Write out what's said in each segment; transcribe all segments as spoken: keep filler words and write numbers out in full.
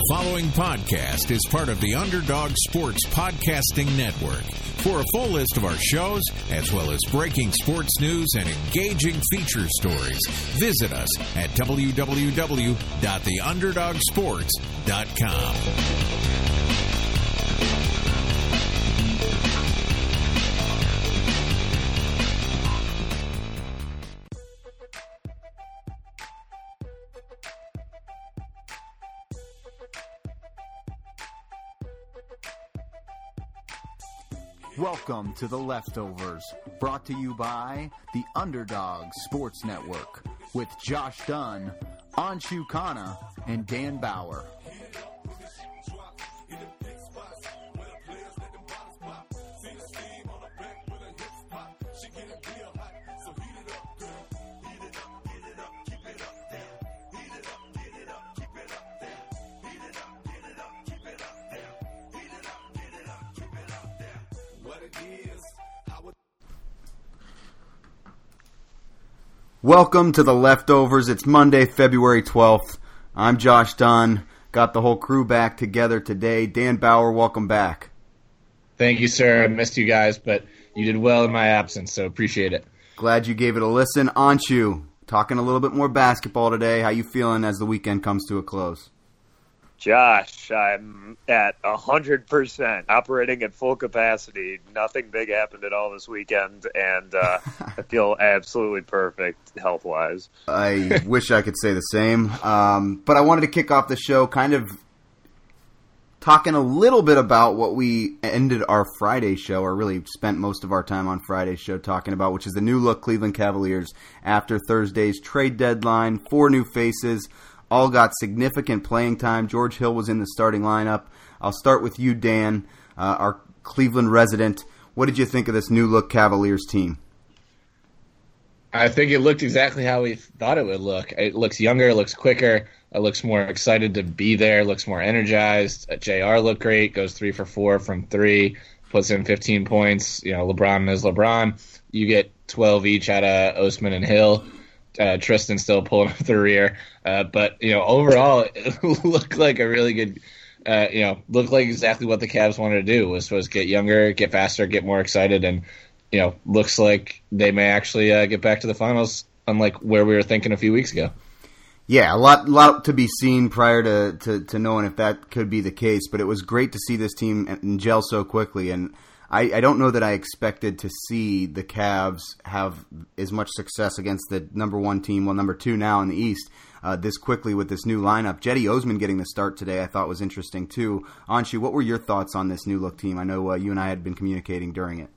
The following podcast is part of the Underdog Sports Podcasting Network. For a full list of our shows, as well as breaking sports news and engaging feature stories, visit us at w w w dot the underdog sports dot com. Welcome to The Leftovers, brought to you by the Underdog Sports Network, with Josh Dunn, Anshu Khanna, and Dan Bauer. Welcome to The Leftovers. It's Monday, February twelfth. I'm Josh Dunn. Got the whole crew back together today. Dan Bauer, welcome back. Thank you, sir. I missed you guys, but you did well in my absence, so appreciate it. Glad you gave it a listen. Anshu, talking a little bit more basketball today. How you feeling as the weekend comes to a close? Josh, I'm at one hundred percent, operating at full capacity. Nothing big happened at all this weekend, and uh, I feel absolutely perfect health-wise. I wish I could say the same. Um, but I wanted to kick off the show kind of talking a little bit about what we ended our Friday show, or really spent most of our time on Friday's show talking about, which is the new look Cleveland Cavaliers after Thursday's trade deadline. Four new faces. All got significant playing time. George Hill was in the starting lineup. I'll start with you, Dan, uh, our Cleveland resident. What did you think of this new-look Cavaliers team? I think it looked exactly how we thought it would look. It looks younger, it looks quicker, it looks more excited to be there, it looks more energized. J R looked great, goes three for four from three, puts in fifteen points. You know, LeBron is LeBron. You get twelve each out of Osman and Hill. Uh, Tristan still pulling up the rear, uh, but you know, overall, it looked like a really good. Uh, you know, looked like exactly what the Cavs wanted to do was was get younger, get faster, get more excited, and you know, looks like they may actually uh, get back to the finals, unlike where we were thinking a few weeks ago. Yeah, a lot, lot to be seen prior to, to, to knowing if that could be the case, but it was great to see this team gel so quickly, and I, I don't know that I expected to see the Cavs have as much success against the number one team, well, number two now in the East, uh, this quickly with this new lineup. Cedi Osman getting the start today I thought was interesting too. Anshu, what were your thoughts on this new look team? I know uh, you and I had been communicating during it.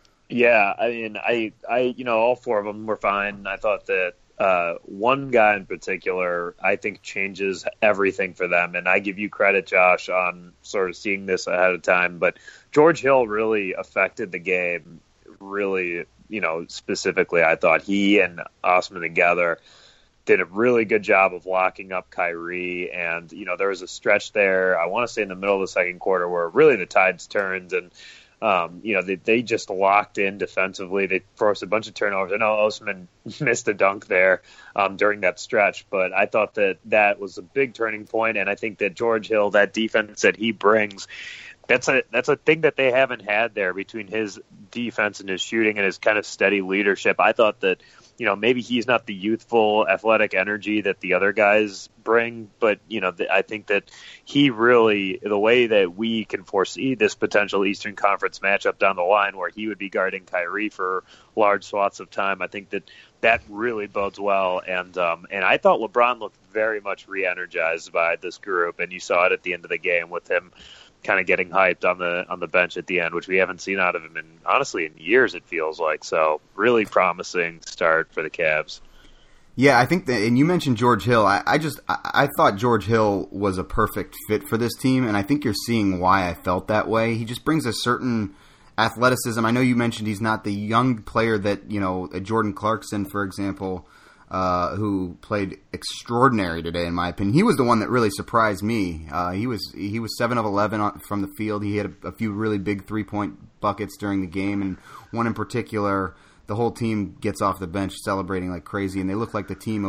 Yeah, I mean, I, I, you know, all four of them were fine. I thought that uh, one guy in particular, I think, changes everything for them. And I give you credit, Josh, on sort of seeing this ahead of time. But George Hill really affected the game, really, you know, specifically. I thought he and Osman together did a really good job of locking up Kyrie. And, you know, there was a stretch there, I want to say in the middle of the second quarter, where really the tides turned and, Um, you know, they, they just locked in defensively. They forced a bunch of turnovers. I know Osman missed a dunk there um, during that stretch, but I thought that that was a big turning point, and I think that George Hill, that defense that he brings, that's a that's a thing that they haven't had there between his defense and his shooting and his kind of steady leadership. I thought that, you know, maybe he's not the youthful, athletic energy that the other guys bring, but, you know, I think that he really, the way that we can foresee this potential Eastern Conference matchup down the line where he would be guarding Kyrie for large swaths of time, I think that that really bodes well. And, um, and I thought LeBron looked very much re-energized by this group, and you saw it at the end of the game with him kind of getting hyped on the on the bench at the end, which we haven't seen out of him in, honestly, in years, it feels like. So really promising start for the Cavs. Yeah, I think that, and you mentioned George Hill. I, I just I, I thought George Hill was a perfect fit for this team, and I think you're seeing why I felt that way. He just brings a certain athleticism. I know you mentioned he's not the young player that, you know, a Jordan Clarkson, for example, uh, who played extraordinary today, in my opinion. He was the one that really surprised me. Uh, he was he was seven of eleven from the field. He had a, a few really big three-point buckets during the game, and one in particular, the whole team gets off the bench celebrating like crazy, and they look like the team of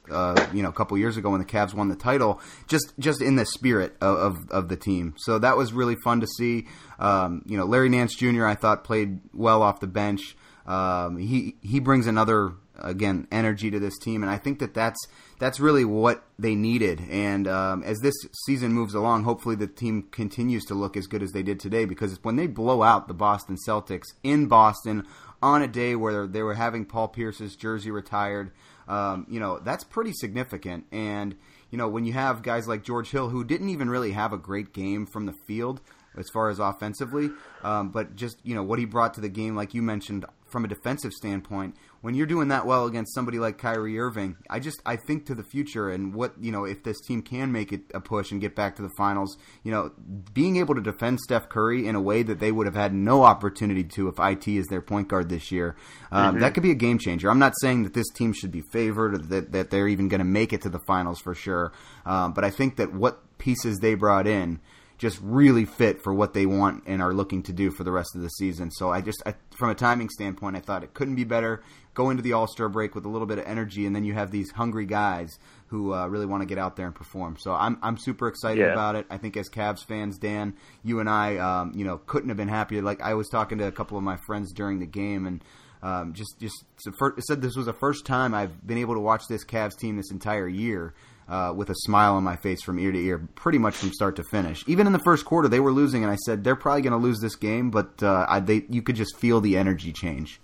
uh, you know, a couple years ago when the Cavs won the title, just just in the spirit of, of, of the team. So that was really fun to see. Um, you know, Larry Nance Junior I thought played well off the bench. Um, he he brings another, again, energy to this team, and I think that that's that's really what they needed. And um, as this season moves along, hopefully the team continues to look as good as they did today, because when they blow out the Boston Celtics in Boston on a day where they were having Paul Pierce's jersey retired, um, you know, that's pretty significant. And, you know, when you have guys like George Hill, who didn't even really have a great game from the field as far as offensively, um, but just, you know, what he brought to the game, like you mentioned, from a defensive standpoint, when you're doing that well against somebody like Kyrie Irving, I just I think to the future and what, you know, if this team can make it a push and get back to the finals, you know, being able to defend Steph Curry in a way that they would have had no opportunity to if I T is their point guard this year, um, mm-hmm. that could be a game changer. I'm not saying that this team should be favored or that, that they're even going to make it to the finals for sure, um, but I think that what pieces they brought in just really fit for what they want and are looking to do for the rest of the season. So I just, I, from a timing standpoint, I thought it couldn't be better. Go into the All-Star break with a little bit of energy, and then you have these hungry guys who uh, really want to get out there and perform. So I'm I'm super excited yeah. about it. I think as Cavs fans, Dan, you and I, um, you know, couldn't have been happier. Like I was talking to a couple of my friends during the game, and um, just just said this was the first time I've been able to watch this Cavs team this entire year. Uh, with a smile on my face from ear to ear, pretty much from start to finish. Even in the first quarter, they were losing, and I said they're probably going to lose this game, but uh, I, they, you could just feel the energy change.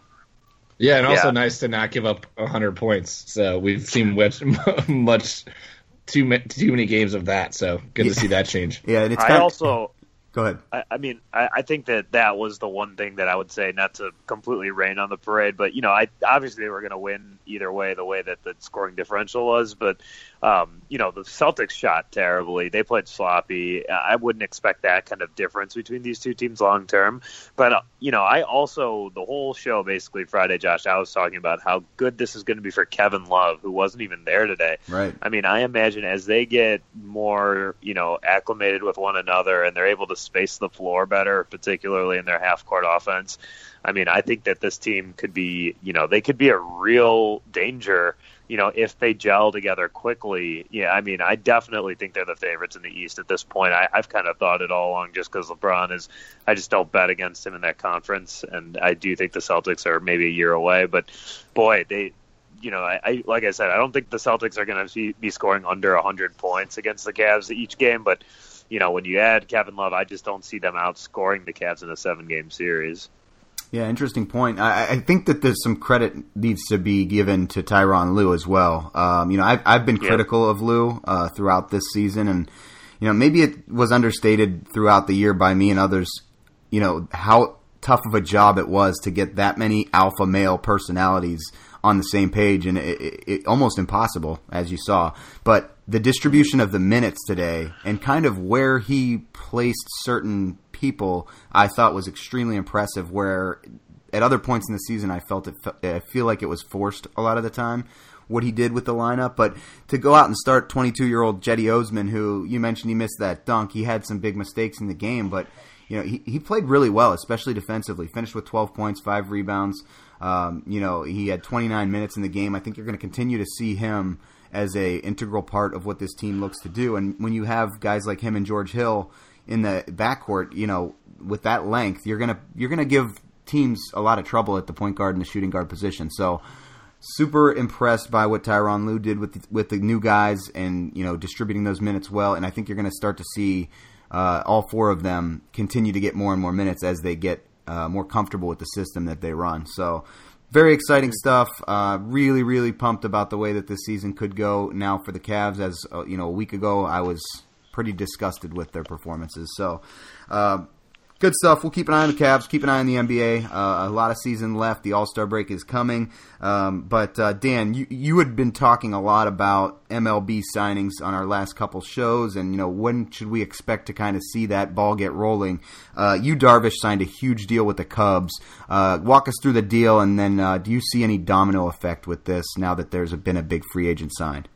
Yeah, and also yeah. nice to not give up one hundred points. So we've seen much, much too, too many games of that, so good yeah. to see that change. Yeah, and it's I kind also... Of, go ahead. I, I mean, I, I think that that was the one thing that I would say, not to completely rain on the parade, but, you know, I obviously they were going to win either way, the way that the scoring differential was, but, um, you know, the Celtics shot terribly. They played sloppy. I wouldn't expect that kind of difference between these two teams long term. But, uh, you know, I also, the whole show basically Friday, Josh, I was talking about how good this is going to be for Kevin Love, who wasn't even there today. Right. I mean, I imagine as they get more, you know, acclimated with one another and they're able to space the floor better, particularly in their half-court offense, I mean, I think that this team could be, you know, they could be a real danger, you know, if they gel together quickly. Yeah, I mean, I definitely think they're the favorites in the East at this point. I, I've kind of thought it all along just because LeBron is, I just don't bet against him in that conference, and I do think the Celtics are maybe a year away, but boy, they, you know, I, I like I said, I don't think the Celtics are going to be scoring under one hundred points against the Cavs each game, but, you know, when you add Kevin Love, I just don't see them outscoring the Cavs in a seven-game series. Yeah, interesting point. I, I think that there's some credit needs to be given to Tyronn Lue as well. Um, you know, I've, I've been critical yeah. of Lue uh, throughout this season, and you know, maybe it was understated throughout the year by me and others. You know, how tough of a job it was to get that many alpha male personalities on the same page, and it, it, it almost impossible, as you saw. But the distribution of the minutes today and kind of where he placed certain people, I thought was extremely impressive, where at other points in the season I felt it, I feel like it was forced a lot of the time, what he did with the lineup. But to go out and start twenty-two-year-old Cedi Osman, who you mentioned he missed that dunk, he had some big mistakes in the game, but you know, he, he played really well, especially defensively. Finished with twelve points, five rebounds. Um, you know, he had twenty-nine minutes in the game. I think you're going to continue to see him as a integral part of what this team looks to do. And when you have guys like him and George Hill in the backcourt, you know, with that length, you're gonna you're gonna give teams a lot of trouble at the point guard and the shooting guard position. So, super impressed by what Tyronn Lue did with the, with the new guys, and you know, distributing those minutes well. And I think you're going to start to see uh, all four of them continue to get more and more minutes as they get uh, more comfortable with the system that they run. So, very exciting stuff. Uh, really, really pumped about the way that this season could go now for the Cavs. As uh, you know, a week ago I was pretty disgusted with their performances. So, uh, good stuff. We'll keep an eye on the Cavs, keep an eye on the N B A. Uh, a lot of season left. The All-Star break is coming. Um, but, uh, Dan, you, you had been talking a lot about M L B signings on our last couple shows, and, you know, when should we expect to kind of see that ball get rolling? Uh, you, Darvish, signed a huge deal with the Cubs. Uh, walk us through the deal, and then uh, do you see any domino effect with this now that there's been a big free agent signed?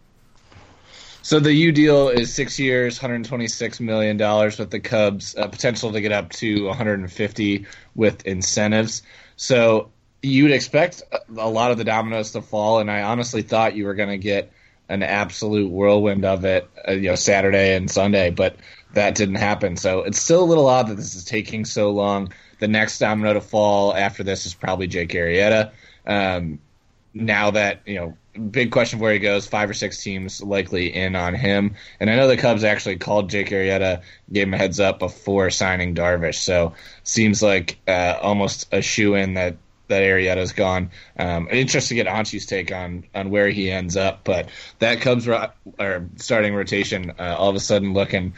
So the U deal is six years, one hundred twenty-six million dollars with the Cubs, uh, potential to get up to one hundred fifty with incentives. So you'd expect a lot of the dominoes to fall, and I honestly thought you were going to get an absolute whirlwind of it, uh, you know, Saturday and Sunday, but that didn't happen. So it's still a little odd that this is taking so long. The next domino to fall after this is probably Jake Arrieta. Um, now that, you know, big question where he goes, five or six teams likely in on him. And I know the Cubs actually called Jake Arrieta, gave him a heads up before signing Darvish. So seems like uh, almost a shoo-in that, that Arrieta's gone. Um, interesting to get Anshu's take on, on where he ends up. But that Cubs ro- or starting rotation uh, all of a sudden looking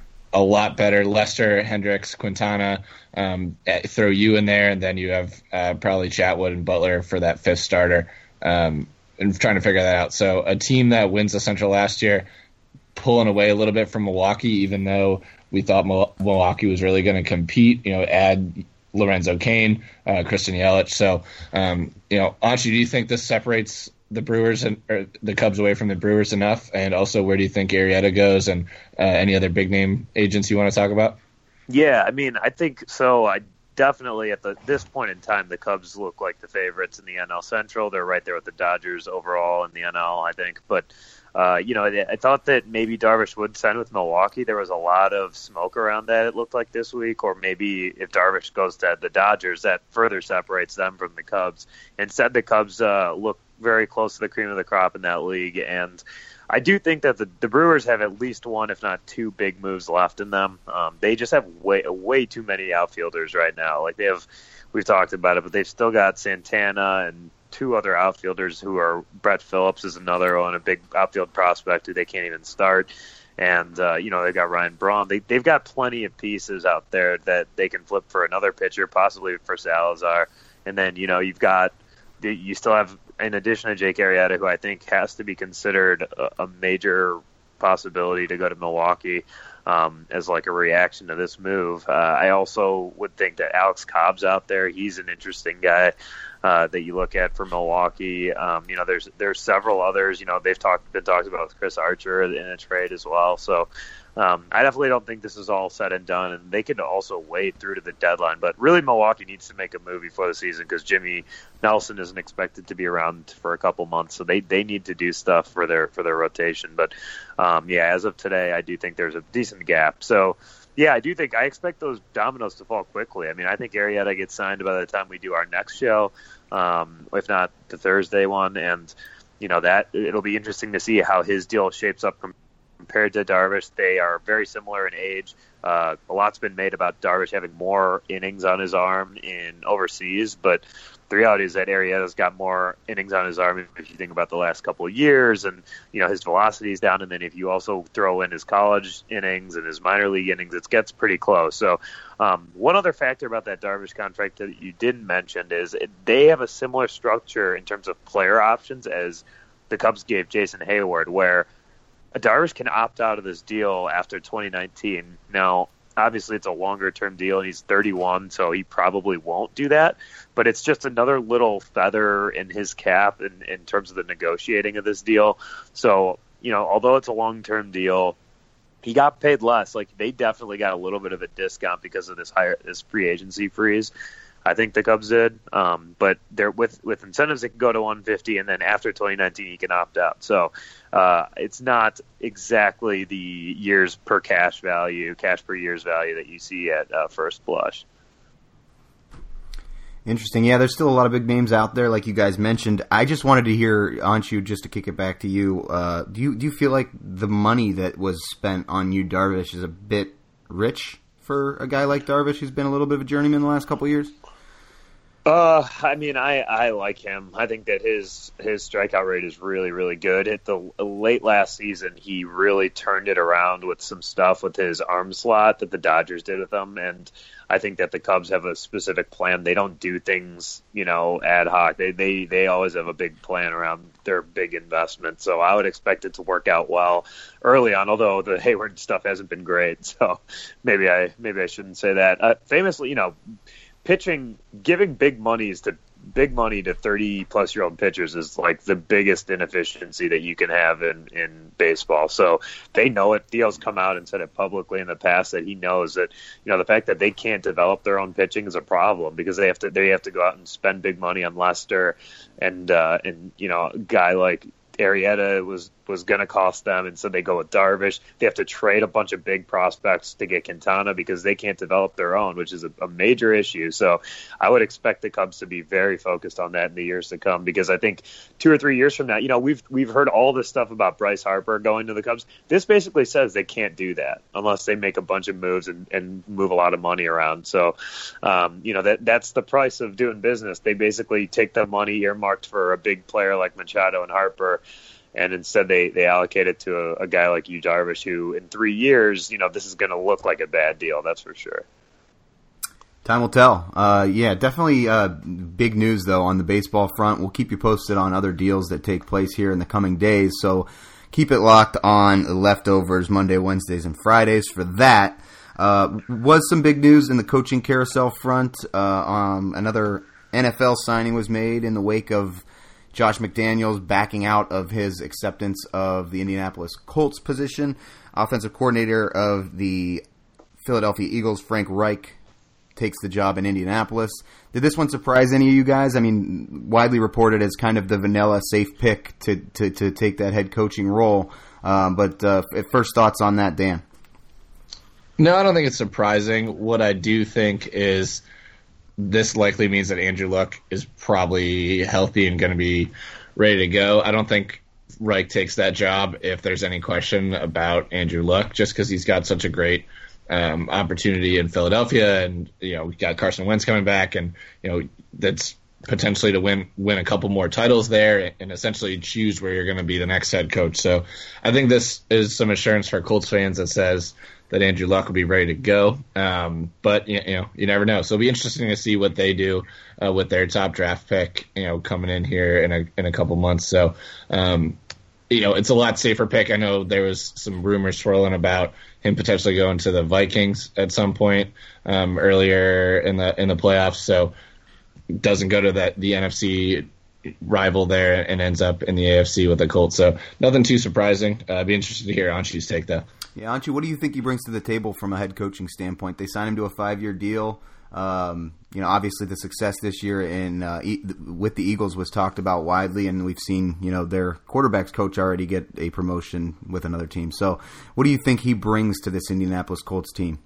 a lot better. Lester, Hendricks, Quintana, um, throw you in there, and then you have uh, probably Chatwood and Butler for that fifth starter. Um, and trying to figure that out. So a team that wins the Central last year, pulling away a little bit from Milwaukee, even though we thought Milwaukee was really going to compete, you know, add Lorenzo Cain, uh, Christian Yelich. So, um, you know, Anshu, do you think this separates the Brewers and or the Cubs away from the Brewers enough? And also, where do you think Arrieta goes, and uh, any other big name agents you want to talk about? Yeah, I mean, I think so. I definitely at the, this point in time, the Cubs look like the favorites in the N L Central. They're right there with the Dodgers overall in the N L, I think. But, uh, you know, I, I thought that maybe Darvish would sign with Milwaukee. There was a lot of smoke around that, it looked like, this week. Or maybe if Darvish goes to the Dodgers, that further separates them from the Cubs. Instead, the Cubs uh, look very close to the cream of the crop in that league. And I do think that the, the Brewers have at least one, if not two, big moves left in them. Um, they just have way way too many outfielders right now. Like they have, we've talked about it, but they've still got Santana and two other outfielders who are Brett Phillips is another one, a big outfield prospect who they can't even start. And, uh, you know, they've got Ryan Braun. They, they've got plenty of pieces out there that they can flip for another pitcher, possibly for Salazar. And then, you know, you've got, you still have, in addition to Jake Arrieta, who I think has to be considered a, a major possibility to go to Milwaukee um, as like a reaction to this move. Uh, I also would think that Alex Cobb's out there. He's an interesting guy uh, that you look at for Milwaukee. Um, you know, there's there's several others. You know, they've talked been talked about with Chris Archer in a trade as well. So um, I definitely don't think this is all said and done, and they can also wait through to the deadline. But really, Milwaukee needs to make a move before the season because Jimmy Nelson isn't expected to be around for a couple months, so they, they need to do stuff for their for their rotation. But um, yeah, as of today, I do think there's a decent gap. So yeah, I do think I expect those dominoes to fall quickly. I mean, I think Arrieta gets signed by the time we do our next show, um, if not the Thursday one, and you know that it'll be interesting to see how his deal shapes up from. Compared to Darvish, they are very similar in age. Uh, a lot's been made about Darvish having more innings on his arm in overseas, but the reality is that Arrieta's got more innings on his arm if you think about the last couple of years, and you know his velocity is down. And then if you also throw in his college innings and his minor league innings, it gets pretty close. So um, one other factor about that Darvish contract that you didn't mention is they have a similar structure in terms of player options as the Cubs gave Jason Hayward, where Darvish can opt out of this deal after twenty nineteen. Now, obviously, it's a longer-term deal, and he's thirty-one, so he probably won't do that. But it's just another little feather in his cap in, in terms of the negotiating of this deal. So, you know, although it's a long-term deal, he got paid less. Like, they definitely got a little bit of a discount because of this higher this free agency freeze. I think the Cubs did, um, but they're with with incentives. It can go to one fifty, and then after twenty nineteen, he can opt out. So uh, it's not exactly the years per cash value, cash per year's value that you see at uh, first blush. Interesting. Yeah, there's still a lot of big names out there, like you guys mentioned. I just wanted to hear, Anshu, just to kick it back to you. Uh, do you do you feel like the money that was spent on Yu Darvish is a bit rich for a guy like Darvish, who's been a little bit of a journeyman the last couple of years? Uh, I mean, I, I like him. I think that his his strikeout rate is really, really good. At the late last season, he really turned it around with some stuff with his arm slot that the Dodgers did with him, and I think that the Cubs have a specific plan. They don't do things, you know, ad hoc. They they they always have a big plan around their big investment. So I would expect it to work out well early on. Although the Hayward stuff hasn't been great, so maybe I maybe I shouldn't say that. Uh, famously, you know. pitching, giving big monies to big money to thirty plus year old pitchers is like the biggest inefficiency that you can have in, in baseball. So they know it. Theo's come out and said it publicly in the past that he knows that, you know, the fact that they can't develop their own pitching is a problem because they have to, they have to go out and spend big money on Lester and, uh, and, you know, a guy like Arrieta was, was going to cost them, and so they go with Darvish. They have to trade a bunch of big prospects to get Quintana because they can't develop their own, which is a, a major issue. So I would expect the Cubs to be very focused on that in the years to come, because I think two or three years from now, you know, we've we've heard all this stuff about Bryce Harper going to the Cubs. This basically says they can't do that unless they make a bunch of moves and, and move a lot of money around. So, um, you know, that that's the price of doing business. They basically take the money earmarked for a big player like Machado and Harper, and instead they, they allocate it to a, a guy like Yu Darvish, who in three years, you know, this is going to look like a bad deal. That's for sure. Time will tell. Uh, yeah, definitely uh, big news, though, on the baseball front. We'll keep you posted on other deals that take place here in the coming days. So keep it locked on Leftovers Monday, Wednesdays, and Fridays for that. Uh, was some big news in the coaching carousel front. Uh, um, another N F L signing was made in the wake of Josh McDaniels backing out of his acceptance of the Indianapolis Colts position. Offensive coordinator of the Philadelphia Eagles, Frank Reich, takes the job in Indianapolis. Did this one surprise any of you guys? I mean, widely reported as kind of the vanilla safe pick to, to, to take that head coaching role. Um, but uh, first thoughts on that, Dan? No, I don't think it's surprising. What I do think is this likely means that Andrew Luck is probably healthy and going to be ready to go. I don't think Reich takes that job if there's any question about Andrew Luck, just because he's got such a great um, opportunity in Philadelphia, and you know, we got Carson Wentz coming back, and you know, that's potentially to win win a couple more titles there and essentially choose where you're going to be the next head coach. So I think this is some assurance for Colts fans that says that Andrew Luck will be ready to go. Um, but, you know, you never know. So it'll be interesting to see what they do uh, with their top draft pick, you know, coming in here in a in a couple months. So, um, you know, it's a lot safer pick. I know there was some rumors swirling about him potentially going to the Vikings at some point um, earlier in the in the playoffs. So doesn't go to that the N F C rival there and ends up in the A F C with the Colts. So nothing too surprising. Uh, I'd be interested to hear Anshu's take, though. Yeah, Anshu, what do you think he brings to the table from a head coaching standpoint? They signed him to a five-year deal. Um, you know, obviously the success this year in uh, e- with the Eagles was talked about widely, and we've seen, you know, their quarterbacks coach already get a promotion with another team. So what do you think he brings to this Indianapolis Colts team?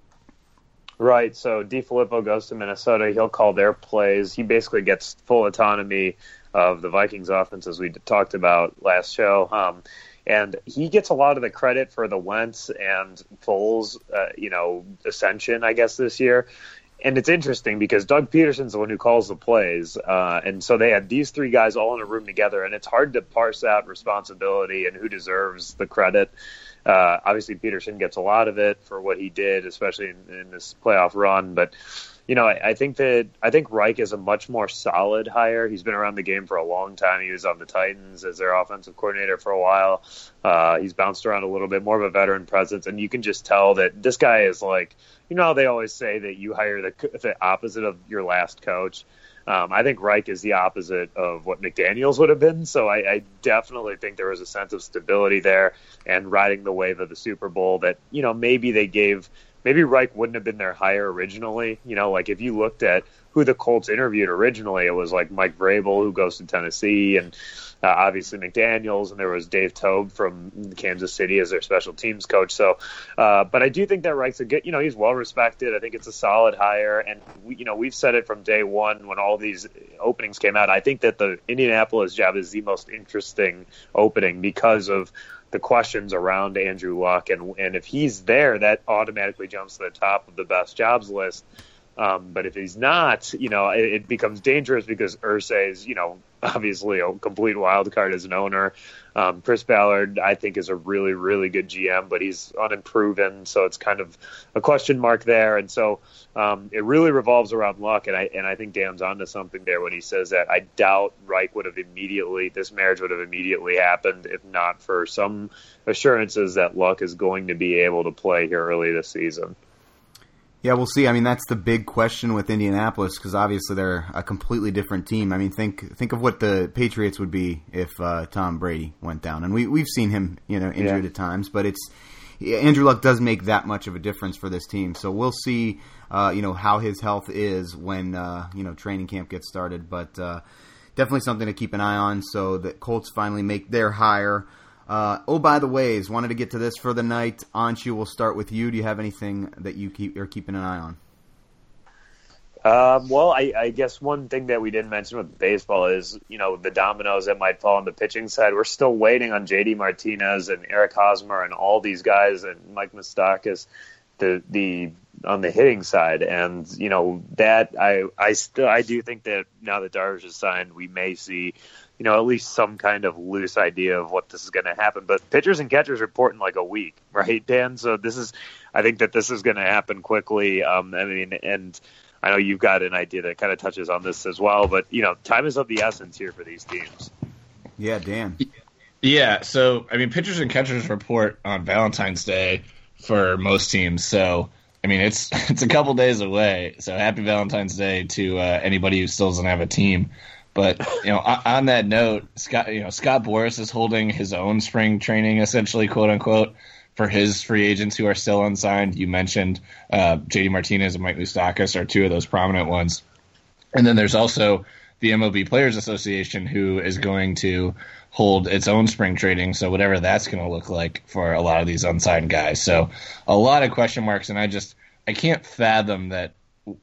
Right, so DeFilippo goes to Minnesota. He'll call their plays. He basically gets full autonomy of the Vikings offense, as we talked about last show. Um, and he gets a lot of the credit for the Wentz and Foles, uh, you know, ascension, I guess, this year. And it's interesting because Doug Peterson's the one who calls the plays. Uh, and so they had these three guys all in a room together, and it's hard to parse out responsibility and who deserves the credit. Uh, obviously, Peterson gets a lot of it for what he did, especially in, in this playoff run. But, you know, I, I think that I think Reich is a much more solid hire. He's been around the game for a long time. He was on the Titans as their offensive coordinator for a while. Uh, he's bounced around a little bit, more of a veteran presence. And you can just tell that this guy is like, you know, they always say that you hire the, the opposite of your last coach. Um, I think Reich is the opposite of what McDaniels would have been. So I, I definitely think there was a sense of stability there and riding the wave of the Super Bowl that, you know, maybe they gave – maybe Reich wouldn't have been their hire originally. You know, like if you looked at who the Colts interviewed originally, it was like Mike Vrabel, who goes to Tennessee, and uh, obviously McDaniels, and there was Dave Toub from Kansas City as their special teams coach. So, uh, but I do think that Reich's a good, you know, he's well respected. I think it's a solid hire, and we, you know, we've said it from day one when all these openings came out. I think that the Indianapolis job is the most interesting opening because of the questions around Andrew Luck, and and if he's there, that automatically jumps to the top of the best jobs list. Um, but if he's not, you know, it, it becomes dangerous because Irsay is, you know, obviously a complete wild card as an owner. Um, Chris Ballard, I think, is a really, really good G M, but he's unproven, so it's kind of a question mark there. And so um, it really revolves around Luck, and I and I think Dan's onto something there when he says that. I doubt Reich would have immediately, this marriage would have immediately happened if not for some assurances that Luck is going to be able to play here early this season. Yeah, we'll see. I mean, that's the big question with Indianapolis because obviously they're a completely different team. I mean, think think of what the Patriots would be if uh, Tom Brady went down, and we we've seen him, you know, injured yeah. at times. But it's Andrew Luck does make that much of a difference for this team. So we'll see, uh, you know, how his health is when uh, you know training camp gets started. But uh, definitely something to keep an eye on. So that Colts finally make their hire. Uh, oh, by the ways, wanted to get to this for the night. Anshu, we'll start with you. Do you have anything that you keep are keeping an eye on? Um, well, I, I guess one thing that we didn't mention with baseball is, you know, the dominoes that might fall on the pitching side. We're still waiting on J D Martinez and Eric Hosmer and all these guys and Mike Moustakas, the the on the hitting side. And, you know, that I I still I do think that now that Darvish is signed, we may see, you know, at least some kind of loose idea of what this is going to happen. But pitchers and catchers report in like a week, right, Dan? So this is, I think that this is going to happen quickly. Um, I mean, and I know you've got an idea that kind of touches on this as well. But, you know, time is of the essence here for these teams. Yeah, Dan. Yeah, so, I mean, pitchers and catchers report on Valentine's Day for most teams. So, I mean, it's it's a couple days away. So happy Valentine's Day to uh, anybody who still doesn't have a team. But, you know, on that note, Scott, you know, Scott Boras is holding his own spring training, essentially, quote unquote, for his free agents who are still unsigned. You mentioned uh, J D Martinez and Mike Moustakas are two of those prominent ones. And then there's also the M L B Players Association, who is going to hold its own spring training. So whatever that's going to look like for a lot of these unsigned guys. So a lot of question marks. And I just, I can't fathom that,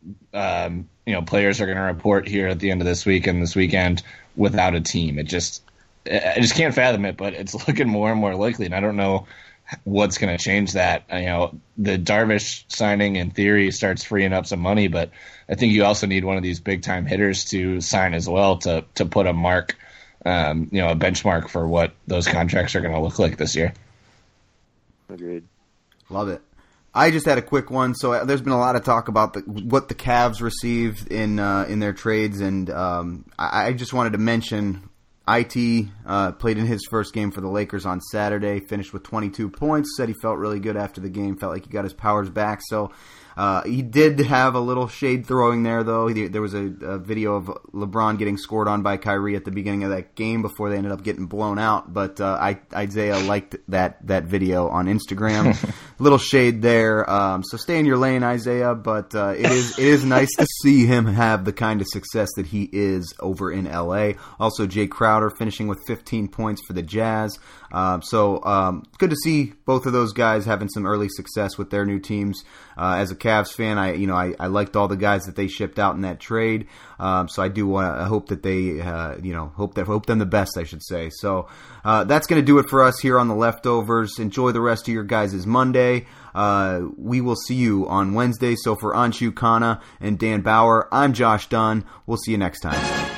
um, you know, players are going to report here at the end of this week and this weekend without a team. It just, I just can't fathom it, but it's looking more and more likely. And I don't know what's going to change that. You know, the Darvish signing in theory starts freeing up some money, but I think you also need one of these big time hitters to sign as well to, to put a mark, um, you know, a benchmark for what those contracts are going to look like this year. Agreed. Love it. I just had a quick one. So there's been a lot of talk about the, what the Cavs received in uh, in their trades, and um, I, I just wanted to mention I T uh, played in his first game for the Lakers on Saturday, finished with twenty-two points, said he felt really good after the game, felt like he got his powers back. So uh, he did have a little shade throwing there, though. He, there was a, a video of LeBron getting scored on by Kyrie at the beginning of that game before they ended up getting blown out. But uh, I, Isaiah liked that, that video on Instagram. Little shade there. Um, so stay in your lane, Isaiah. But uh, it is it is nice to see him have the kind of success that he is over in L A. Also, Jay Crowder finishing with fifteen points for the Jazz. Um, so um, good to see both of those guys having some early success with their new teams. Uh, as a Cavs fan, I you know I, I liked all the guys that they shipped out in that trade. Um, so I do want I hope that they uh, you know hope that hope them the best, I should say. So uh, that's going to do it for us here on the Leftovers. Enjoy the rest of your guys' Monday. Uh, we will see you on Wednesday. So for Anshu Khanna and Dan Bauer, I'm Josh Dunn. We'll see you next time.